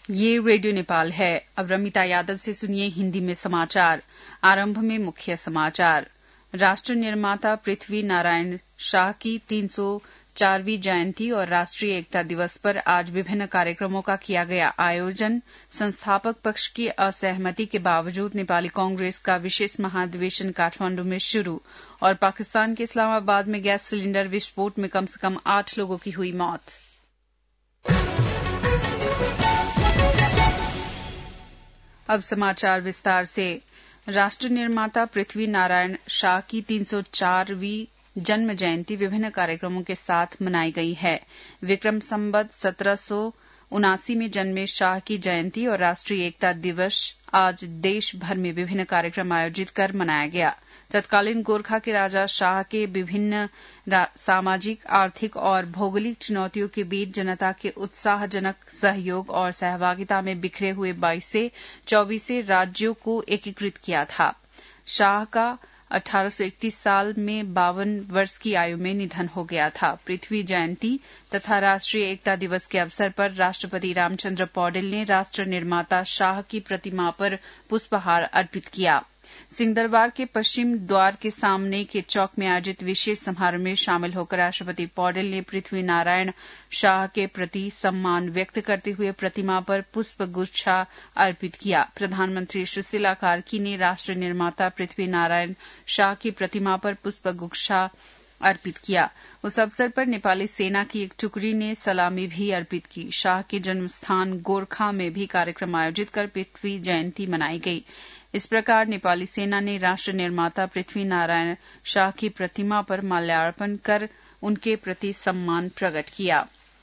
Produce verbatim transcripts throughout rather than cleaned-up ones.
ये रेडियो नेपाल है। अब रमिता यादव से सुनिए हिंदी में समाचार। आरंभ में मुख्य समाचार। राष्ट्र निर्माता पृथ्वी नारायण शाह की तीन सौ चारवीं जयंती और राष्ट्रीय एकता दिवस पर आज विभिन्न कार्यक्रमों का किया गया आयोजन। संस्थापक पक्ष की असहमति के बावजूद नेपाली कांग्रेस का विशेष महाधिवेशन काठमांडू में शुरू। और पाकिस्तान के इस्लामाबाद में गैस सिलेंडर विस्फोट में कम से कम आठ लोगों की हुई मौत। अब समाचार विस्तार से। राष्ट्र निर्माता पृथ्वी नारायण शाह की तीन सौ चारवीं जन्म जयंती विभिन्न कार्यक्रमों के साथ मनाई गई है। विक्रम संवत सत्रह सौ उनासी में जन्मे शाह की जयंती और राष्ट्रीय एकता दिवस आज देश भर में विभिन्न कार्यक्रम आयोजित कर मनाया गया। तत्कालीन गोरखा के राजा शाह के विभिन्न सामाजिक, आर्थिक और भौगोलिक चुनौतियों के बीच जनता के उत्साहजनक सहयोग और सहभागिता में बिखरे हुए बाईस से चौबीस राज्यों को एकीकृत किया था। शाह का अठारह सौ इकतीस साल में बावन वर्ष की आयु में निधन हो गया था। पृथ्वी जयंती तथा राष्ट्रीय एकता दिवस के अवसर पर राष्ट्रपति रामचंद्र पौडेल ने राष्ट्र निर्माता शाह की प्रतिमा पर पुष्पहार अर्पित किया। सिंहदरबार के पश्चिम द्वार के सामने के चौक में आयोजित विशेष समारोह में शामिल होकर राष्ट्रपति पौडेल ने पृथ्वी नारायण शाह के प्रति सम्मान व्यक्त करते हुए प्रतिमा पर पुष्प गुच्छा अर्पित किया। प्रधानमंत्री सुशीला कार्की ने राष्ट्र निर्माता पृथ्वी नारायण शाह की प्रतिमा पर पुष्प गुच्छा अर्पित किया। उस अवसर पर नेपाली सेना की एक टुकड़ी ने सलामी भी अर्पित की। शाह के जन्मस्थान गोरखा में भी कार्यक्रम आयोजित कर पृथ्वी जयंती मनाई गई। इस प्रकार नेपाली सेना ने राष्ट्र निर्माता पृथ्वी नारायण शाह की प्रतिमा पर माल्यार्पण कर उनके प्रति सम्मान प्रकट किया।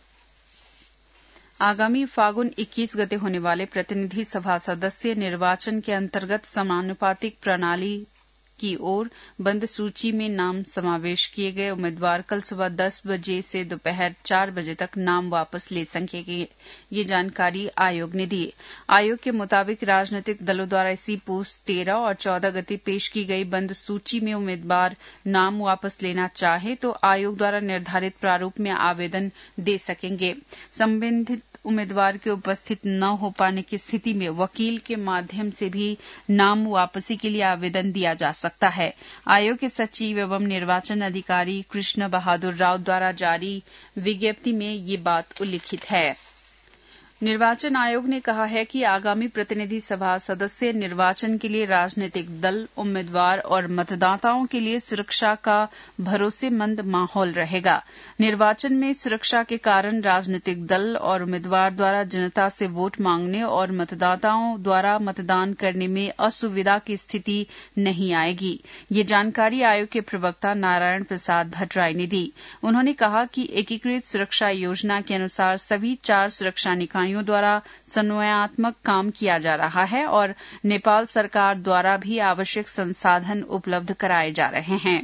आगामी फागुन इक्कीस गते होने वाले प्रतिनिधि सभा सदस्य निर्वाचन के अंतर्गत समानुपातिक प्रणाली की ओर बंद सूची में नाम समावेश किए गए उम्मीदवार कल सुबह दस बजे से दोपहर चार बजे तक नाम वापस ले सकेंगे। ये जानकारी आयोग ने दी। आयोग के मुताबिक राजनीतिक दलों द्वारा इसी पूस तेरह और चौदह गते पेश की गई बंद सूची में उम्मीदवार नाम वापस लेना चाहे तो आयोग द्वारा निर्धारित प्रारूप में आवेदन दे सकेंगे। संबंधित उम्मीदवार के उपस्थित न हो पाने की स्थिति में वकील के माध्यम से भी नाम वापसी के लिए आवेदन दिया जा सकता है। आयोग के सचिव एवं निर्वाचन अधिकारी कृष्ण बहादुर राव द्वारा जारी विज्ञप्ति में ये बात उल्लिखित है। निर्वाचन आयोग ने कहा है कि आगामी प्रतिनिधि सभा सदस्य निर्वाचन के लिए राजनीतिक दल, उम्मीदवार और मतदाताओं के लिए सुरक्षा का भरोसेमंद माहौल रहेगा। निर्वाचन में सुरक्षा के कारण राजनीतिक दल और उम्मीदवार द्वारा जनता से वोट मांगने और मतदाताओं द्वारा मतदान करने में असुविधा की स्थिति नहीं आएगी। ये जानकारी आयोग के प्रवक्ता नारायण प्रसाद भट्टराई ने दी। उन्होंने कहा कि एकीकृत सुरक्षा योजना के अनुसार सभी चार सुरक्षा निकायों द्वारा समन्वयात्मक काम किया जा रहा है और नेपाल सरकार द्वारा भी आवश्यक संसाधन उपलब्ध कराए जा रहे हैं।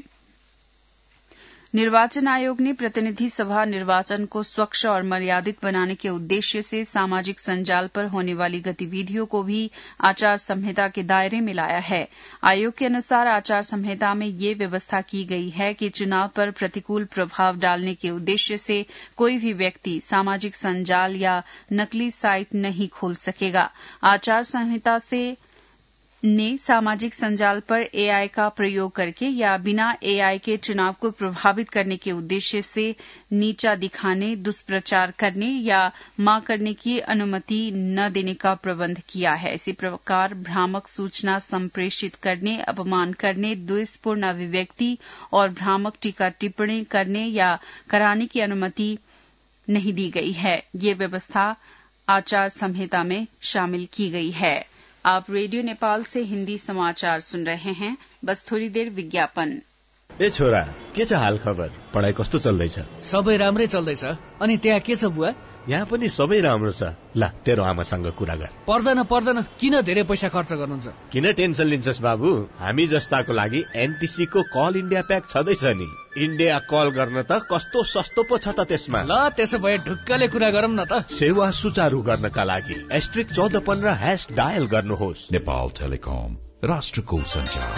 निर्वाचन आयोग ने प्रतिनिधि सभा निर्वाचन को स्वच्छ और मर्यादित बनाने के उद्देश्य से सामाजिक संजाल पर होने वाली गतिविधियों को भी आचार संहिता के दायरे में लाया है। आयोग के अनुसार आचार संहिता में ये व्यवस्था की गई है कि चुनाव पर प्रतिकूल प्रभाव डालने के उद्देश्य से कोई भी व्यक्ति सामाजिक संजाल या नकली साइट नहीं खोल सकेगा। आचार संहिता से ने सामाजिक संजाल पर एआई का प्रयोग करके या बिना एआई के चुनाव को प्रभावित करने के उद्देश्य से नीचा दिखाने, दुष्प्रचार करने या मां करने की अनुमति न देने का प्रबंध किया है। इसी प्रकार भ्रामक सूचना संप्रेषित करने, अपमान करने, द्वेषपूर्ण अभिव्यक्ति और भ्रामक टीका टिप्पणी करने या कराने की अनुमति नहीं दी गई है। ये व्यवस्था आचार संहिता में शामिल की गई है। आप रेडियो नेपाल से हिन्दी समाचार सुन रहे हैं। बस थोड़ी देर विज्ञापन। ए छोरा, के छ हाल खबर? पढाइ कस्तो चल्दैछ? सबै राम्रै चल्दैछ। अनि त्यहाँ के छ बुवा? यहाँ पनि सबै राम्रो छ। ल तेरो आमासँग कुरा गर। पर्दैन पर्दैन, किन धेरै पैसा खर्च गर्नुहुन्छ? किन टेन्सन लिन्छस् बाबु? हामी जस्ताको लागि एनटीसी को कल इन्डिया प्याक छदैछ नि। इन्डिया कल गर्न त कस्तो सस्तो पो छ त त्यसमा। ल त्यसो भए ढुक्कले कुरा गरौँ न त। सेवा सुचारू गर्नका लागि एस्ट्रिक चौध पन्ध्र हैश डायल गर्नुहोस्। नेपाल टेलिकम, राष्ट्रको सञ्चार।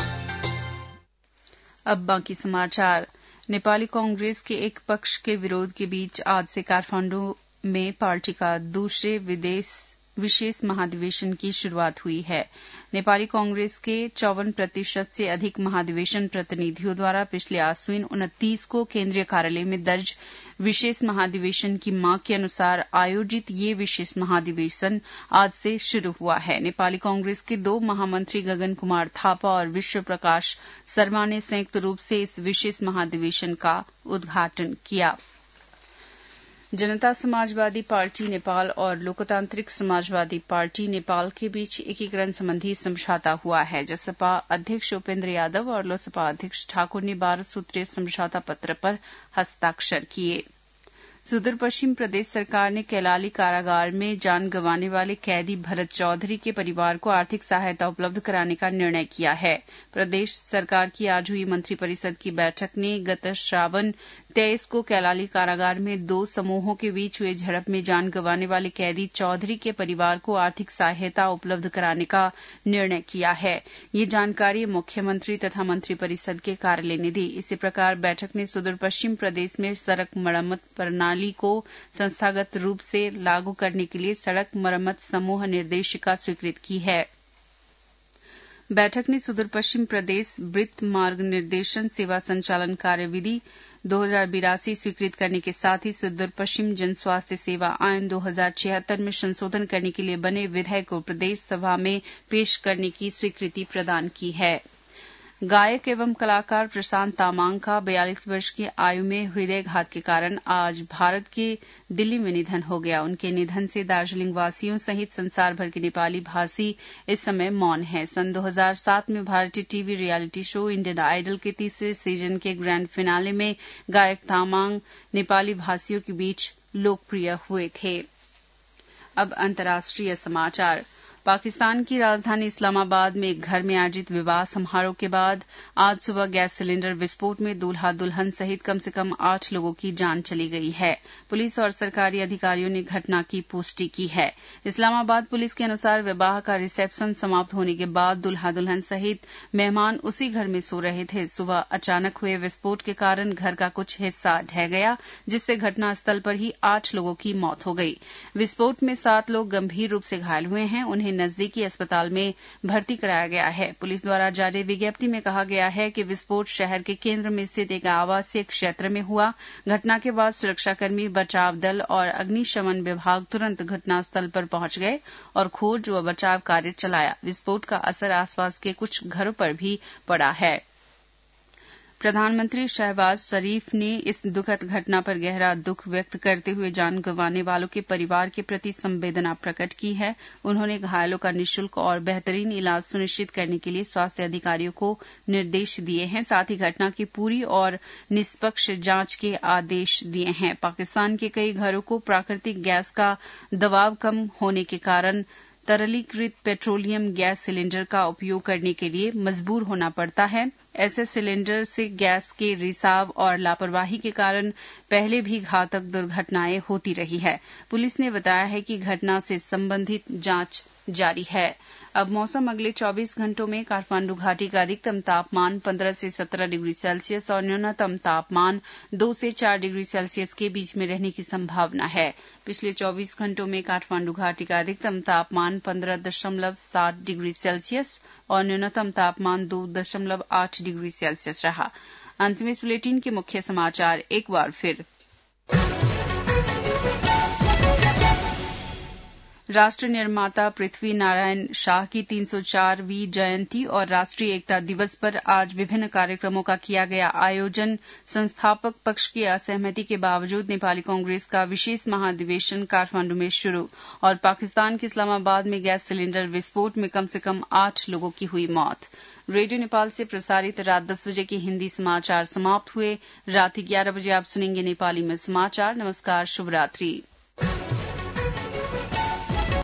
अब बाकी समाचार। नेपाली कांग्रेस के एक पक्ष के विरोध के बीच आज से काठमांडू में पार्टी का दूसरे विदेश विशेष महाधिवेशन की शुरुआत हुई है। नेपाली कांग्रेस के चौवन प्रतिशत से अधिक महाधिवेशन प्रतिनिधियों द्वारा पिछले आश्विन उनतीस को केंद्रीय कार्यालय में दर्ज विशेष महाधिवेशन की मांग के अनुसार आयोजित ये विशेष महाधिवेशन आज से शुरू हुआ है। नेपाली कांग्रेस के दो महामंत्री गगन कुमार थापा और विश्व प्रकाश शर्मा ने संयुक्त रूप से इस विशेष महाधिवेशन का उद्घाटन किया। जनता समाजवादी पार्टी नेपाल और लोकतांत्रिक समाजवादी पार्टी नेपाल के बीच एकीकरण संबंधी समझौता हुआ है। जसपा अध्यक्ष उपेन्द्र यादव और लोसपा अध्यक्ष ठाकुर ने बारह सूत्रीय समझौता पत्र पर हस्ताक्षर किए। सुदूर पश्चिम प्रदेश सरकार ने कैलाली कारागार में जान गंवाने वाले कैदी भरत चौधरी के परिवार को आर्थिक सहायता उपलब्ध कराने का निर्णय किया है। प्रदेश सरकार की आज हुई मंत्रिपरिषद की बैठक ने गत श्रावण तेईस को कैलाली कारागार में दो समूहों के बीच हुए झड़प में जान गंवाने वाले कैदी चौधरी के परिवार को आर्थिक सहायता उपलब्ध कराने का निर्णय किया है। ये जानकारी मुख्यमंत्री तथा मंत्रिपरिषद के कार्यालय ने दी। इसी प्रकार बैठक ने सुदूर पश्चिम प्रदेश में सड़क मरम्मत प्रणाली को संस्थागत रूप से लागू करने के लिए सड़क मरम्मत समूह निर्देशिका स्वीकृत की है। बैठक ने सुदूर पश्चिम प्रदेश वृत्त मार्ग निर्देशन सेवा संचालन कार्यविधि दो हजार बिरासी स्वीकृत करने के साथ ही सुदूर पश्चिम जन स्वास्थ्य सेवा आईन दो हजार छिहत्तर में संशोधन करने के लिए बने विधेयक को प्रदेश सभा में पेश करने की स्वीकृति प्रदान की है। गायक एवं कलाकार प्रशांत तामांग का बयालीस वर्ष की आयु में हृदयघात के कारण आज भारत के दिल्ली में निधन हो गया। उनके निधन से दार्जिलिंग वासियों सहित संसार भर के नेपाली भाषी इस समय मौन है। सन दो हजार सात में भारतीय TV reality show Indian Idol के तीसरे सीजन के ग्रैंड फिनाले में गायक तामांग नेपाली भाषियों के बीच लोकप्रिय हुए थे। अब अंतर्राष्ट्रीय समाचार। पाकिस्तान की राजधानी इस्लामाबाद में एक घर में आयोजित विवाह समारोह के बाद आज सुबह गैस सिलेंडर विस्फोट में दूल्हा दुल्हन सहित कम से कम आठ लोगों की जान चली गई है। पुलिस और सरकारी अधिकारियों ने घटना की पुष्टि की है। इस्लामाबाद पुलिस के अनुसार विवाह का रिसेप्शन समाप्त होने के बाद दूल्हा दुल्हन सहित मेहमान उसी घर में सो रहे थे। सुबह अचानक हुए विस्फोट के कारण घर का कुछ हिस्सा ढह गया, जिससे घटनास्थल पर ही आठ लोगों की मौत हो गई। विस्फोट में सात लोग गंभीर रूप से घायल हुए हैं। उन्हें नजदीकी अस्पताल में भर्ती कराया गया है। पुलिस द्वारा जारी विज्ञप्ति में कहा गया है कि विस्फोट शहर के केंद्र में स्थित एक आवासीय क्षेत्र में हुआ। घटना के बाद सुरक्षाकर्मी, बचाव दल और अग्निशमन विभाग तुरंत घटनास्थल पर पहुंच गए और खोज व बचाव कार्य चलाया। विस्फोट का असर आसपास के कुछ घरों पर भी पड़ा है। प्रधानमंत्री शहबाज शरीफ ने इस दुखद घटना पर गहरा दुख व्यक्त करते हुए जान गंवाने वालों के परिवार के प्रति संवेदना प्रकट की है। उन्होंने घायलों का निःशुल्क और बेहतरीन इलाज सुनिश्चित करने के लिए स्वास्थ्य अधिकारियों को निर्देश दिए हैं। साथ ही घटना की पूरी और निष्पक्ष जांच के आदेश दिए हैं। पाकिस्तान के कई घरों को प्राकृतिक गैस का दबाव कम होने के कारण तरलीकृत पेट्रोलियम गैस सिलेंडर का उपयोग करने के लिए मजबूर होना पड़ता है। ऐसे सिलेंडर से गैस के रिसाव और लापरवाही के कारण पहले भी घातक दुर्घटनाएं होती रही है। पुलिस ने बताया है कि घटना से संबंधित जांच जारी है। अब मौसम। अगले चौबीस घंटों में काठमांडू घाटी का अधिकतम तापमान पंद्रह से सत्रह डिग्री सेल्सियस और न्यूनतम तापमान दो से चार डिग्री सेल्सियस के बीच में रहने की संभावना है। पिछले चौबीस घंटों में काठमांडू घाटी का अधिकतम तापमान पंद्रह दशमलव सात डिग्री सेल्सियस और न्यूनतम तापमान दो दशमलव आठ डिग्री सेल्सियस रहा। अंत में इस बुलेटिन के मुख्य समाचार एक बार फिर। राष्ट्र निर्माता पृथ्वी नारायण शाह की तीन सौ चारवीं जयंती और राष्ट्रीय एकता दिवस पर आज विभिन्न कार्यक्रमों का किया गया आयोजन। संस्थापक पक्ष की असहमति के बावजूद नेपाली कांग्रेस का विशेष महाधिवेशन काठमांडू में शुरू और पाकिस्तान के इस्लामाबाद में गैस सिलेंडर विस्फोट में कम से कम आठ लोगों की हुई मौत। रेडियो नेपाल से प्रसारित रात दस बजे के हिंदी समाचार समाप्त हुए। रात ग्यारह बजे आप सुनेंगे नेपाली में समाचार। नमस्कार, शुभ रात्रि।